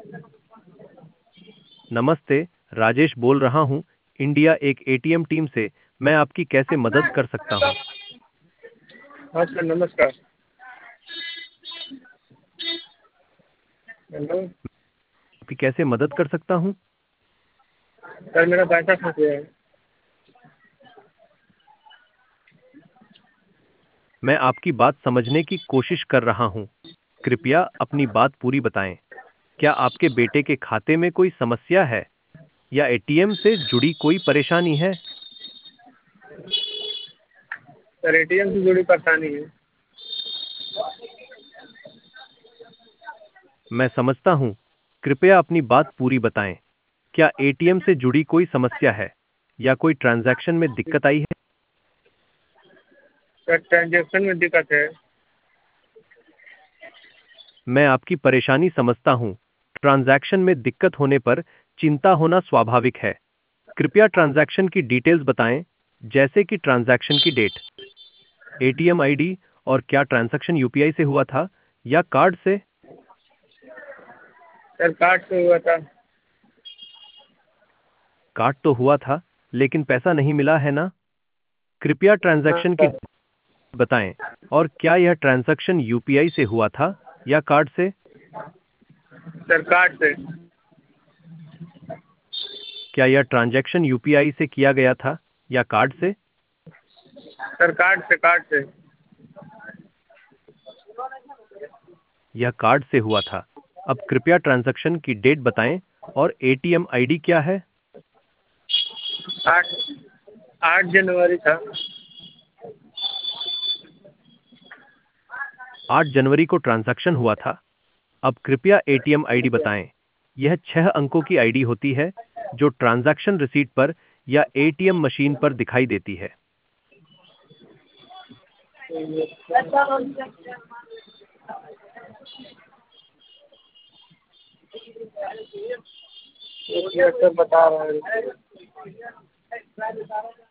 नमस्ते, राजेश बोल रहा हूँ, इंडिया एक एटीएम टीम से। मैं आपकी कैसे मदद कर सकता हूँ? हाँ सर, नमस्कार। हेलो। आपकी कैसे मदद कर सकता हूँ? सर, मेरा पैसा फंस गया है। मैं आपकी बात समझने की कोशिश कर रहा हूँ। कृपया अपनी बात पूरी बताएं। क्या आपके बेटे के खाते में कोई समस्या है या एटीएम से जुड़ी कोई परेशानी है? सर, एटीएम से जुड़ी परेशानी है। मैं समझता हूँ। कृपया अपनी बात पूरी बताएं। क्या एटीएम से जुड़ी कोई समस्या है या कोई ट्रांजैक्शन में दिक्कत आई है? सर, ट्रांजेक्शन में दिक्कत है। मैं आपकी परेशानी समझता हूँ। ट्रांजैक्शन में दिक्कत होने पर चिंता होना स्वाभाविक है। कृपया ट्रांजैक्शन की डिटेल्स बताएं, जैसे कि ट्रांजैक्शन की डेट, एटीएम आईडी, और क्या ट्रांजैक्शन यूपीआई से हुआ था या कार्ड से? सर, कार्ड से हुआ था। कार्ड तो हुआ था, लेकिन पैसा नहीं मिला है ना? कृपया हाँ ट्रांजैक्शन की सर। बताएं, और क्या यह ट्रांजैक्शन यूपीआई से हुआ था या कार्ड से? सर, कार्ड से। क्या यह ट्रांजैक्शन यूपीआई से किया गया था या कार्ड से? सर, कार्ड से। यह कार्ड से हुआ था। अब कृपया ट्रांजैक्शन की डेट बताएं और एटीएम आईडी क्या है? 8 8 जनवरी था। 8 जनवरी को ट्रांजैक्शन हुआ था। अब कृपया एटीएम आईडी बताएं। यह 6 अंकों की आईडी होती है जो ट्रांजैक्शन रिसीट पर या एटीएम मशीन पर दिखाई देती है। एक मिनट सर, बता रहा हूँ।